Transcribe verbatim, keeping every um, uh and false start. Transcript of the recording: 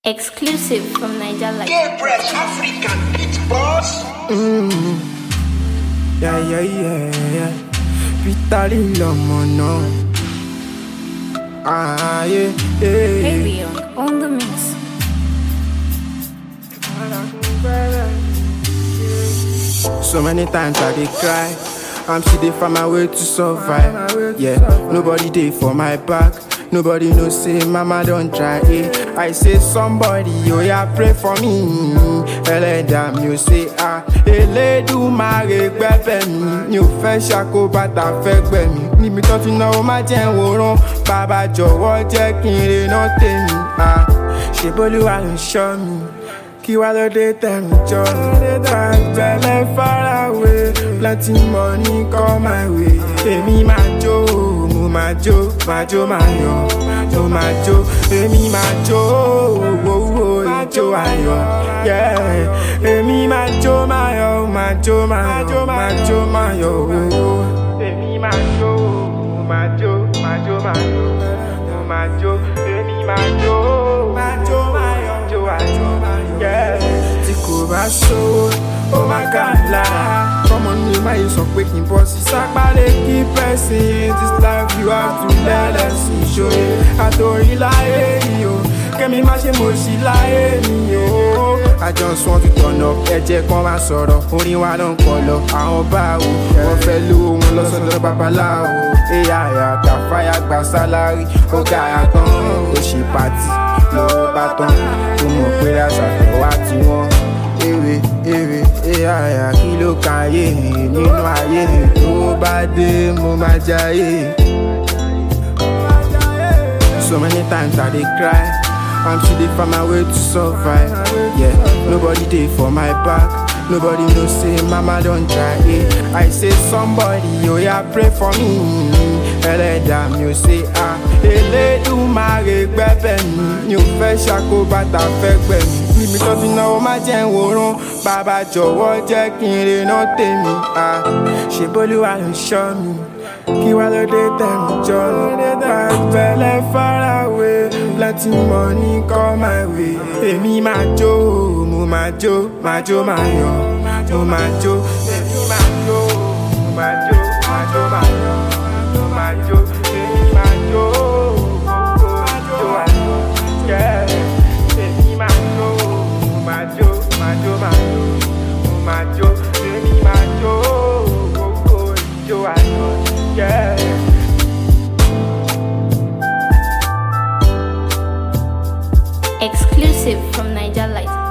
Exclusive from Niger Life. Get fresh African beat boss. Mm. Yeah, yeah, yeah, yeah. Vitali Lomo, no. Ah, yeah, yeah. Baby Young on the mix. So many times I did cry. I'm still there from my way to survive. Yeah, nobody there for my back. Nobody knows say mama don't try it. I say somebody, oh yeah, pray for me. Ẹlẹ́dàá mi ò say ah. Elédùmarè gbẹ́bẹ̀ mi. Mi ò fẹ́ ṣàkó bàtà fẹ́ gbẹ̀ mi. Níbi tó ti náwó má jẹ́ ń wòran. Bàbá jọ̀wọ́ jẹ́ kí n re náà tèmi. Ah, ṣe bólúwa ló ń ṣọ́ mi. Kí wá ló dé tẹ̀mí jọ? Bẹ̀lẹ̀ faraway. Plenty money come my way. Èmi máa jó, mo máa jó, máa jó máa yọ̀. Mo máa jó, èmi máa jó, owó ìjó ayọ̀. Yeah, èmi máa jó máa yọ̀, máa jó máa yọ̀, máa jó máa yọ̀. Èmi máa jó, mo máa jó, máa jó máa yọ̀. Mo máa jó, èmi máa jó, máa jó máa yọ̀, jó ayọ̀. Yeah, tí kò bá sówó, ó máa kà lára. Ọmọ ní má yìí sọ pé kí n bọ́ sí sápálẹ̀ kí pẹ́sìn. This life you have to learn lẹ́sìn ìṣòro. Àtòrí láyé yìí o, kẹ́mi má ṣe mo sí láyé mi o. I just want to turn up, ẹ̀jẹ̀ kan máa sọ̀rọ̀. Orin wa ló ń kọ lọ, àwọn báwo. Wọ́n fẹ́ lówó wọn lọ́sọ̀dọ̀ babaláwo. Ẹ̀yà àyà kàfáyà gba sálárì. Ó ga àtàn, ó ṣe pàtì. Lọ́wọ́ bá tán, ó mọ̀ pé àṣàfẹ́ wá tí wọ́n. Èrè, èrè, ẹ̀yà àyà kí ló kan ayé nínú ayé. Owó bá dé, mo máa jayé. So many times I dey cry. I'm still dey find my way to survive. Yeah, nobody dey for my back. Nobody knows say mama don't try it. I say somebody, oh yeah, pray for me. Ẹlẹ́dàá mi ò say ah. Elédùmarè gbẹ́bẹ̀ mi. Mi ò fẹ́ ṣàkó bàtà fẹ́ gbẹ̀ mi. Níbi tó ti náwó má jẹ́ ń wòran. Bàbá jọ̀wọ́ jẹ́ kí n re náà tèmi. Ah, ṣe bólúwa ló ń ṣọ́ mi. Kí wá ló dé tẹ̀mí jọ? Bẹ̀lẹ̀ faraway. Plenty money come my way. Èmi máa jó, mo máa jó, máa jó máa yọ̀. Mo máa jó, èmi máa jó, mo máa jó, máa jó máa yọ̀. Mo máa jó, èmi máa jó, jó ayọ̀. Yeah, èmi máa jó, mo máa jó, máa jó máa yọ̀. Mo máa jó, èmi máa jó, jó ayọ̀. Yeah. Exclusive from Niger Life.